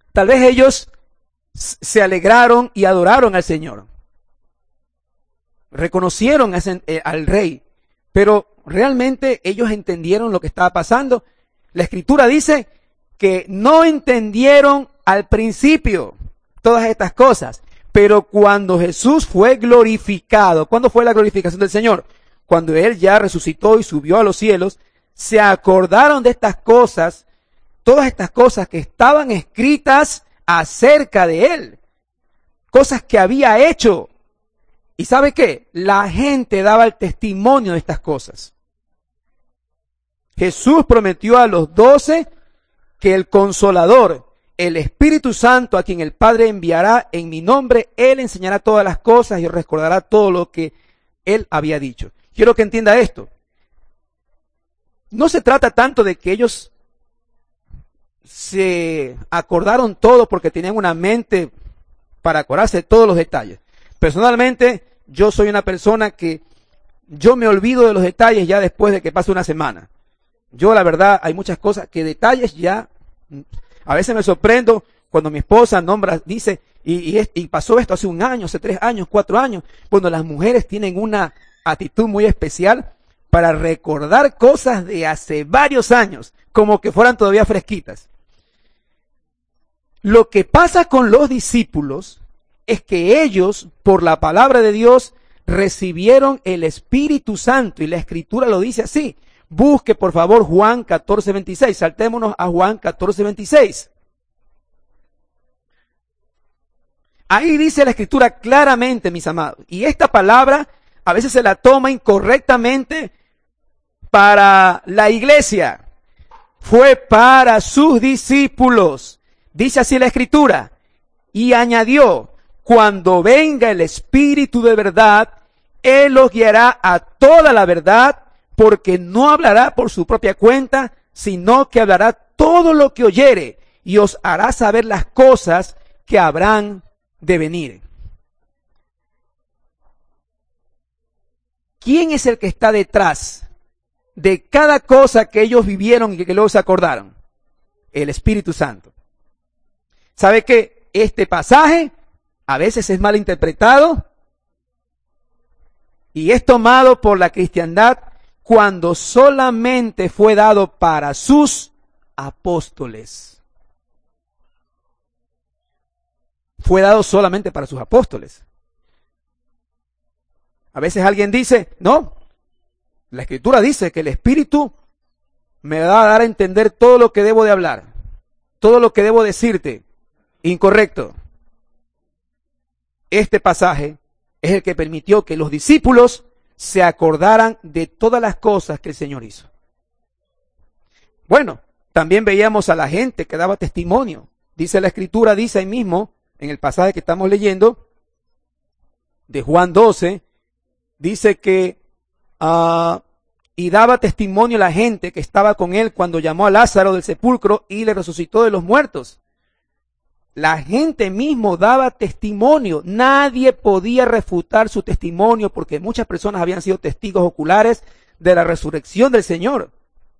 Tal vez ellos se alegraron y adoraron al Señor. Reconocieron ese, eh, al rey, pero realmente ellos entendieron lo que estaba pasando. La Escritura dice que no entendieron al principio todas estas cosas, pero cuando Jesús fue glorificado, ¿cuándo fue la glorificación del Señor? Cuando Él ya resucitó y subió a los cielos, se acordaron de estas cosas, todas estas cosas que estaban escritas acerca de Él, cosas que había hecho. ¿Y sabe qué? La gente daba el testimonio de estas cosas. Jesús prometió a los doce que el Consolador, el Espíritu Santo, a quien el Padre enviará en mi nombre, Él enseñará todas las cosas y recordará todo lo que Él había dicho. Quiero que entienda esto. No se trata tanto de que ellos se acordaron todo porque tenían una mente para acordarse de todos los detalles. Personalmente, yo soy una persona que yo me olvido de los detalles ya después de que pase una semana. Yo, la verdad, hay muchas cosas que detalles ya, a veces me sorprendo cuando mi esposa nombra, dice, y, y, y pasó esto hace un año, hace tres años, cuatro años, cuando las mujeres tienen una actitud muy especial para recordar cosas de hace varios años, como que fueran todavía fresquitas. Lo que pasa con los discípulos es que ellos, por la palabra de Dios, recibieron el Espíritu Santo, y la Escritura lo dice así. Busque, por favor, Juan catorce veintiséis. Saltémonos a Juan catorce veintiséis. Ahí dice la Escritura claramente, mis amados. Y esta palabra a veces se la toma incorrectamente para la iglesia. Fue para sus discípulos. Dice así la Escritura. Y añadió, cuando venga el Espíritu de verdad, Él los guiará a toda la verdad, porque no hablará por su propia cuenta, sino que hablará todo lo que oyere, y os hará saber las cosas que habrán de venir. ¿Quién es el que está detrás de cada cosa que ellos vivieron y que luego se acordaron? El Espíritu Santo. ¿Sabe que este pasaje a veces es mal interpretado y es tomado por la cristiandad cuando solamente fue dado para sus apóstoles? Fue dado solamente para sus apóstoles. A veces alguien dice, no, la Escritura dice que el Espíritu me va a dar a entender todo lo que debo de hablar, todo lo que debo decirte. Incorrecto. Este pasaje es el que permitió que los discípulos se acordaran de todas las cosas que el Señor hizo. Bueno, también veíamos a la gente que daba testimonio. Dice la Escritura, dice ahí mismo, en el pasaje que estamos leyendo, de Juan doce, dice que, uh, y daba testimonio a la gente que estaba con él cuando llamó a Lázaro del sepulcro y le resucitó de los muertos. La gente mismo daba testimonio. Nadie podía refutar su testimonio porque muchas personas habían sido testigos oculares de la resurrección del Señor.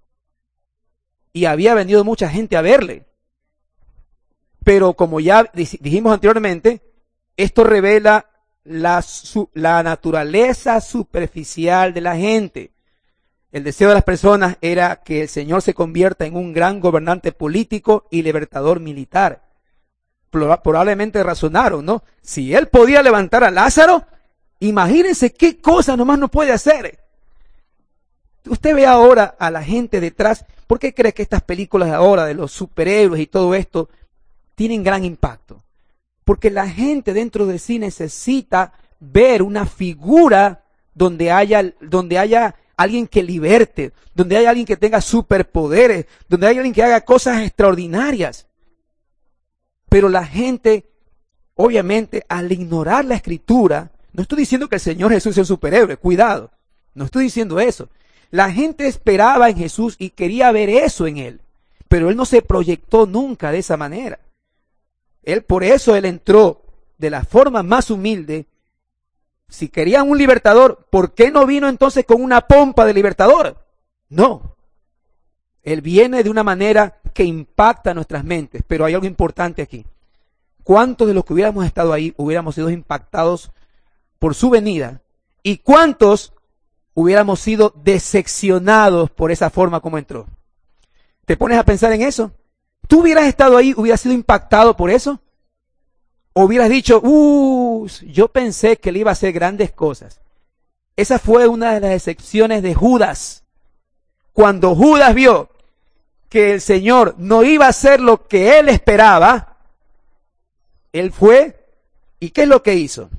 Y había venido mucha gente a verle. Pero como ya dijimos anteriormente, esto revela la, su, la naturaleza superficial de la gente. El deseo de las personas era que el Señor se convierta en un gran gobernante político y libertador militar. Probablemente razonaron, ¿no? Si Él podía levantar a Lázaro, imagínense qué cosa nomás no puede hacer. Usted ve ahora a la gente detrás. ¿Por qué cree que estas películas de ahora de los superhéroes y todo esto tienen gran impacto? Porque la gente dentro de sí necesita ver una figura donde haya, donde haya alguien que liberte, donde haya alguien que tenga superpoderes, donde haya alguien que haga cosas extraordinarias. Pero la gente, obviamente, al ignorar la Escritura, no estoy diciendo que el Señor Jesús sea un superhéroe, cuidado, no estoy diciendo eso. La gente esperaba en Jesús y quería ver eso en Él, pero Él no se proyectó nunca de esa manera. Él, por eso Él entró de la forma más humilde. Si querían un libertador, ¿por qué no vino entonces con una pompa de libertador? No. Él viene de una manera que impacta nuestras mentes, pero hay algo importante aquí. ¿Cuántos de los que hubiéramos estado ahí hubiéramos sido impactados por su venida? ¿Y cuántos hubiéramos sido decepcionados por esa forma como entró? ¿Te pones a pensar en eso? ¿Tú hubieras estado ahí, hubieras sido impactado por eso? ¿O hubieras dicho, uh, yo pensé que le iba a hacer grandes cosas? Esa fue una de las decepciones de Judas. Cuando Judas vio que el Señor no iba a hacer lo que él esperaba, él fue, ¿y qué es lo que hizo?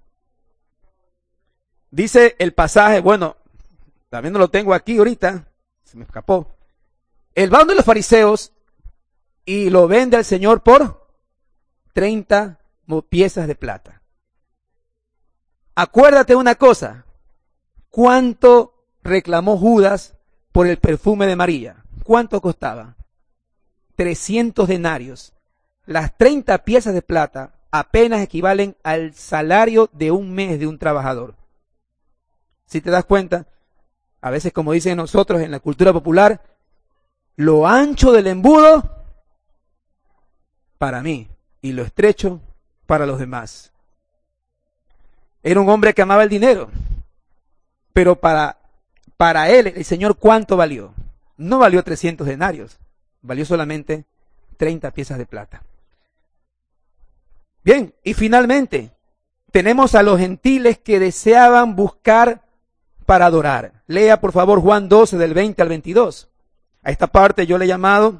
Dice el pasaje, bueno, también no lo tengo aquí ahorita, se me escapó. Él va donde los fariseos y lo vende al Señor por treinta piezas de plata. Acuérdate una cosa, ¿cuánto reclamó Judas por el perfume de María? ¿Cuánto costaba? trescientos denarios. Las treinta piezas de plata apenas equivalen al salario de un mes de un trabajador. Si te das cuenta, a veces como dicen nosotros en la cultura popular, lo ancho del embudo para mí y lo estrecho para los demás. Era un hombre que amaba el dinero, pero para, para él el Señor ¿cuánto valió? No valió trescientos denarios, valió solamente treinta piezas de plata. Bien, y finalmente tenemos a los gentiles que deseaban buscar para adorar. Lea por favor Juan doce del veinte al veintidós. A esta parte yo le he llamado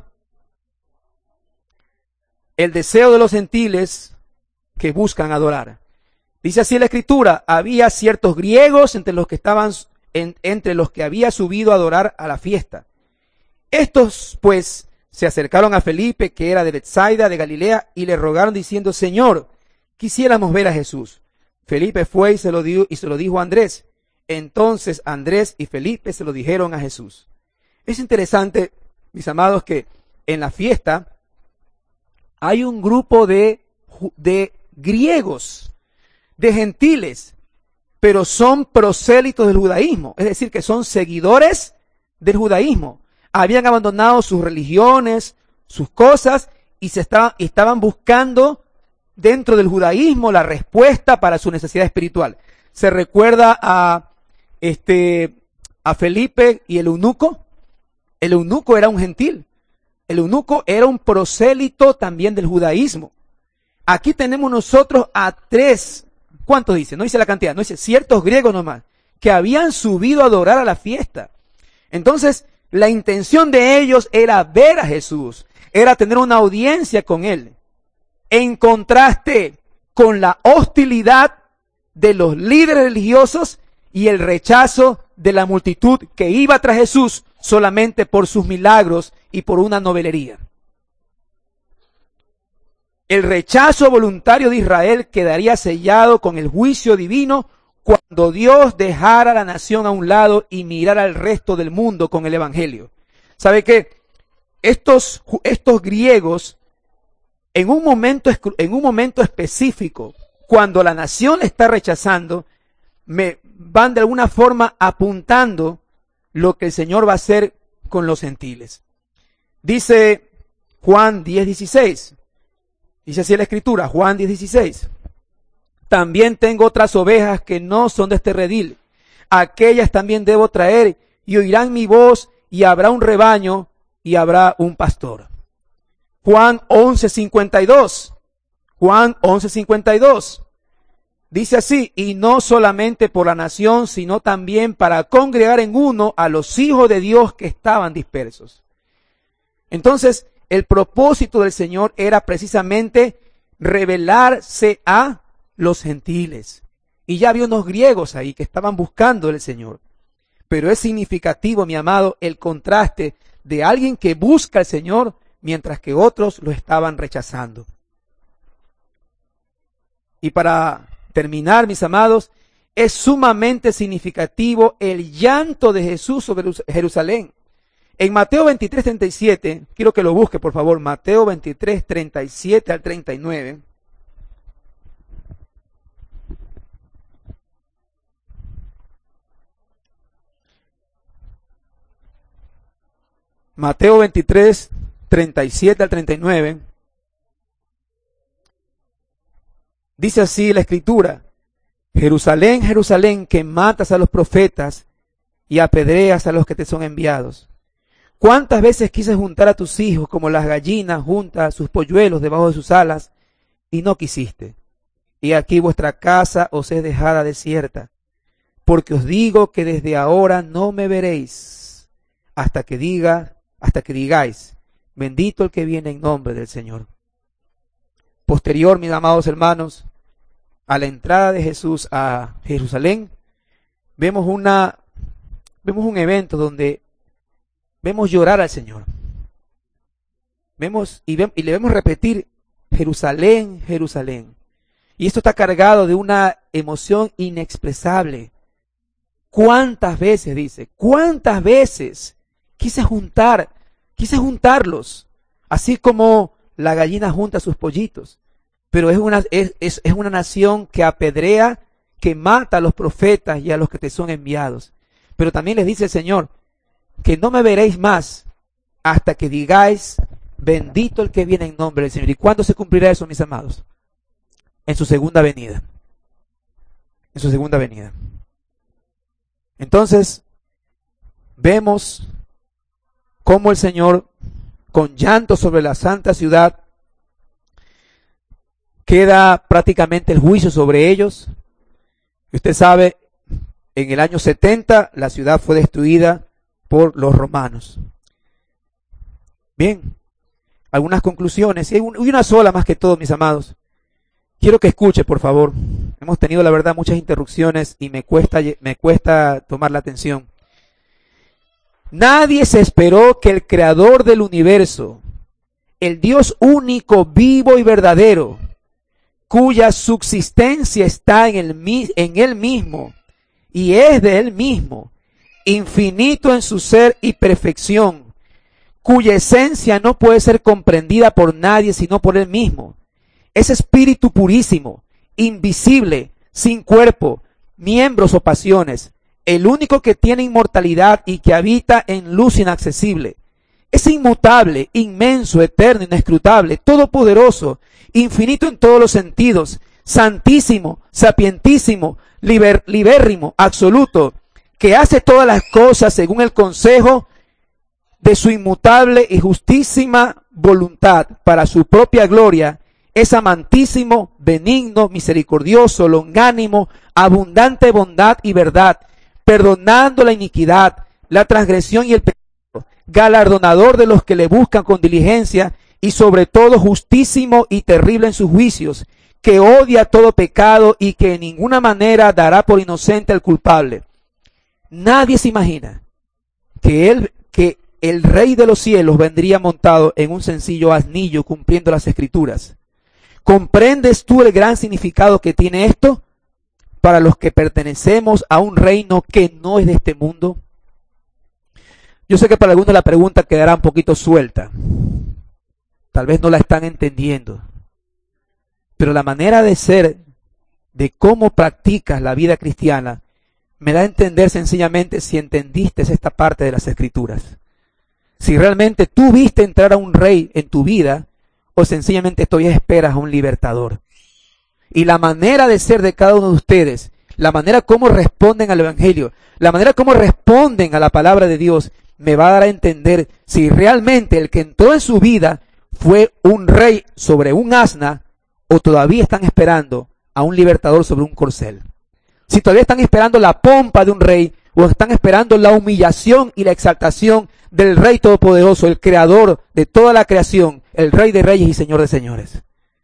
el deseo de los gentiles que buscan adorar. Dice así la Escritura, había ciertos griegos entre los que estaban en, entre los que había subido a adorar a la fiesta. Estos pues se acercaron a Felipe, que era de Betsaida de Galilea, y le rogaron diciendo, Señor, quisiéramos ver a Jesús. Felipe fue y se lo dio, y se lo dijo a Andrés. Entonces Andrés y Felipe se lo dijeron a Jesús. Es interesante, mis amados, que en la fiesta hay un grupo de, de griegos, de gentiles, pero son prosélitos del judaísmo, es decir, que son seguidores del judaísmo. Habían abandonado sus religiones, sus cosas, y se estaban, estaban buscando dentro del judaísmo la respuesta para su necesidad espiritual. Se recuerda a, este, a Felipe y el eunuco. El eunuco era un gentil. El eunuco era un prosélito también del judaísmo. Aquí tenemos nosotros a tres, ¿cuántos dice? No dice la cantidad, no dice ciertos griegos nomás, que habían subido a adorar a la fiesta. Entonces, la intención de ellos era ver a Jesús, era tener una audiencia con él. En contraste con la hostilidad de los líderes religiosos y el rechazo de la multitud que iba tras Jesús solamente por sus milagros y por una novelería. El rechazo voluntario de Israel quedaría sellado con el juicio divino cuando Dios dejara a la nación a un lado y mirara al resto del mundo con el evangelio. ¿Sabe qué? Estos, estos griegos, en un momento, en un momento específico, cuando la nación le está rechazando, me van de alguna forma apuntando lo que el Señor va a hacer con los gentiles. Dice Juan diez dieciséis. Dice así la Escritura, Juan diez dieciséis. También tengo otras ovejas que no son de este redil. Aquellas también debo traer y oirán mi voz y habrá un rebaño y habrá un pastor. Juan once cincuenta y dos. Juan once cincuenta y dos. Dice así, y no solamente por la nación, sino también para congregar en uno a los hijos de Dios que estaban dispersos. Entonces, el propósito del Señor era precisamente revelarse a los gentiles. Y ya había unos griegos ahí que estaban buscando al Señor. Pero es significativo, mi amado, el contraste de alguien que busca al Señor mientras que otros lo estaban rechazando. Y para terminar, mis amados, es sumamente significativo el llanto de Jesús sobre Jerusalén. En Mateo veintitrés, treinta y siete, quiero que lo busque por favor, Mateo veintitrés, treinta y siete al treinta y nueve. Mateo veintitrés, treinta y siete al treinta y nueve, dice así la escritura: Jerusalén, Jerusalén, que matas a los profetas y apedreas a los que te son enviados. ¿Cuántas veces quise juntar a tus hijos como las gallinas junta a sus polluelos debajo de sus alas, y no quisiste? Y aquí vuestra casa os es dejada desierta, porque os digo que desde ahora no me veréis, hasta que diga, hasta que digáis, bendito el que viene en nombre del Señor. Posterior, mis amados hermanos, a la entrada de Jesús a Jerusalén, vemos una, vemos un evento donde vemos llorar al Señor. Vemos y, ve, y le vemos repetir: Jerusalén, Jerusalén. Y esto está cargado de una emoción inexpresable. ¿Cuántas veces, dice, cuántas veces quise juntar, quise juntarlos, así como la gallina junta sus pollitos? Pero es una, es, es, es una nación que apedrea, que mata a los profetas y a los que te son enviados. Pero también les dice el Señor que no me veréis más hasta que digáis, bendito el que viene en nombre del Señor. ¿Y cuándo se cumplirá eso, mis amados? En su segunda venida. En su segunda venida. Entonces, vemos cómo el Señor, con llanto sobre la santa ciudad, queda prácticamente el juicio sobre ellos. Y usted sabe, en el año setenta la ciudad fue destruida por los romanos. Bien, algunas conclusiones, y una sola más que todo, mis amados. Quiero que escuche, por favor. Hemos tenido, la verdad, muchas interrupciones y me cuesta, me cuesta tomar la atención. Nadie se esperó que el creador del universo, el Dios único, vivo y verdadero, cuya subsistencia está en, el, en Él mismo y es de Él mismo, infinito en su ser y perfección, cuya esencia no puede ser comprendida por nadie sino por Él mismo. Es espíritu purísimo, invisible, sin cuerpo, miembros o pasiones, el único que tiene inmortalidad y que habita en luz inaccesible. Es inmutable, inmenso, eterno, inescrutable, todopoderoso, infinito en todos los sentidos, santísimo, sapientísimo, liber, libérrimo, absoluto, que hace todas las cosas según el consejo de su inmutable y justísima voluntad para su propia gloria. Es amantísimo, benigno, misericordioso, longánimo, abundante bondad y verdad, perdonando la iniquidad, la transgresión y el pecado, galardonador de los que le buscan con diligencia y sobre todo justísimo y terrible en sus juicios, que odia todo pecado y que en ninguna manera dará por inocente al culpable. Nadie se imagina que él, que el Rey de los cielos vendría montado en un sencillo asnillo cumpliendo las Escrituras. ¿Comprendes tú el gran significado que tiene esto para los que pertenecemos a un reino que no es de este mundo? Yo sé que para algunos la pregunta quedará un poquito suelta. Tal vez no la están entendiendo. Pero la manera de ser, de cómo practicas la vida cristiana, me da a entender sencillamente si entendiste esta parte de las Escrituras. Si realmente tú viste entrar a un rey en tu vida, o sencillamente todavía esperas a un libertador. Y la manera de ser de cada uno de ustedes, la manera como responden al Evangelio, la manera como responden a la palabra de Dios, me va a dar a entender si realmente el que entró en su vida fue un rey sobre un asna, o todavía están esperando a un libertador sobre un corcel. Si todavía están esperando la pompa de un rey, o están esperando la humillación y la exaltación del Rey Todopoderoso, el Creador de toda la creación, el Rey de Reyes y Señor de Señores.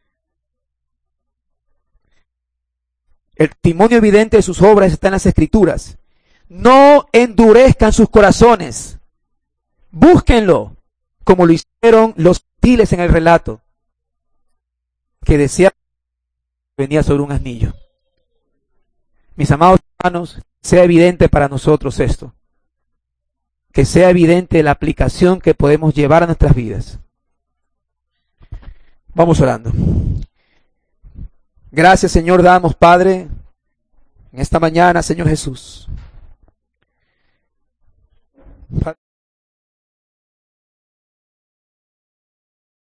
El testimonio evidente de sus obras está en las Escrituras. No endurezcan sus corazones. Búsquenlo, como lo hicieron los gentiles en el relato, que decía que venía sobre un asnillo. Mis amados hermanos, sea evidente para nosotros esto. Que sea evidente la aplicación que podemos llevar a nuestras vidas. Vamos orando. Gracias, Señor, damos, Padre, en esta mañana, Señor Jesús.